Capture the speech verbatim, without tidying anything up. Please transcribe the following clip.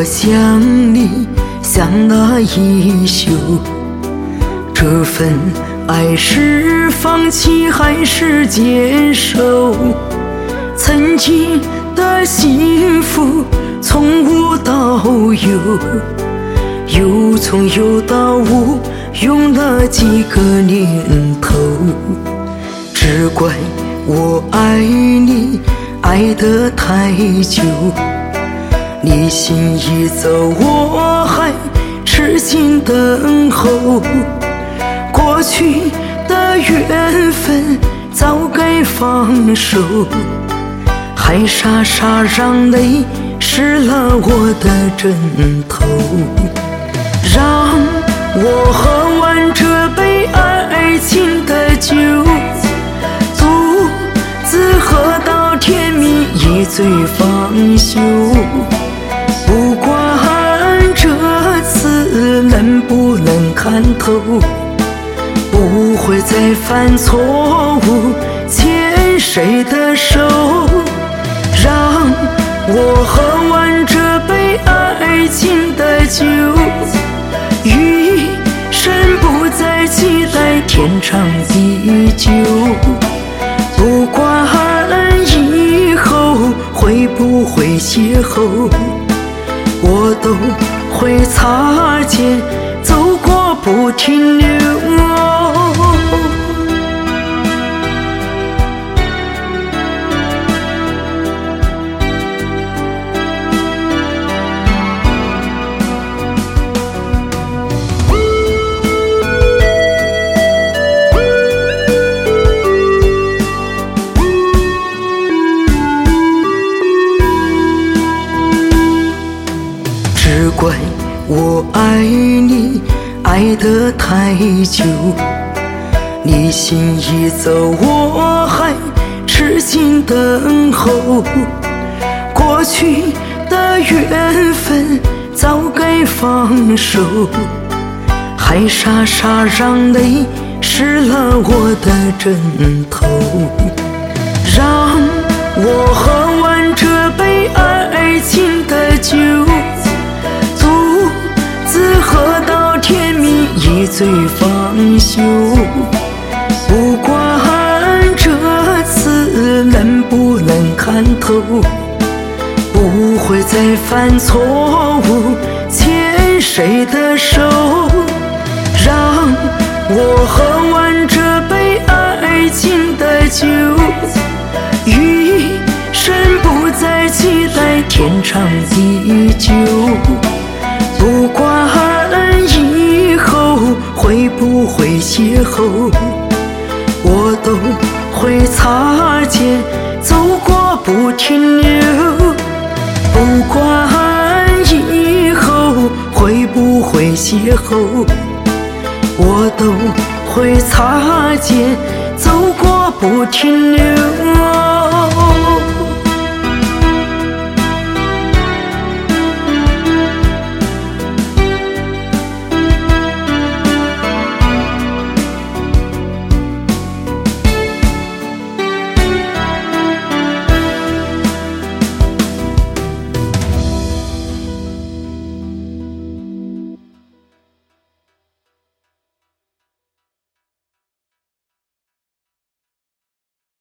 想你，想那一宿。这份爱是放弃还是接受？曾经的幸福从无到有，又从有到无，用了几个年头。只怪我爱你爱得太久，你心已走，我还痴心等候。过去的缘分早该放手，还傻傻让泪湿了我的枕头。让我喝完这杯爱情的酒，独自喝到天明一醉方休。不管这次能不能看透，不会再犯错误，牵谁的手。让我喝完这杯爱情的酒，余生不再期待天长地久。不管以后会不会邂逅，我都会擦肩走过不停留。只怪我爱你爱得太久，你心已走，我还痴心等候。过去的缘分早该放手，还傻傻让泪湿了我的枕头。让我喝完这杯爱情的酒，喝到天明一醉方休。不管这次能不能看透，不会再犯错误，牵谁的手。让我喝完这杯爱情的酒，余生不再期待天长地久。不管以后会不会邂逅，我都会擦肩走过不停留。不管以后会不会邂逅，我都会擦肩走过不停留。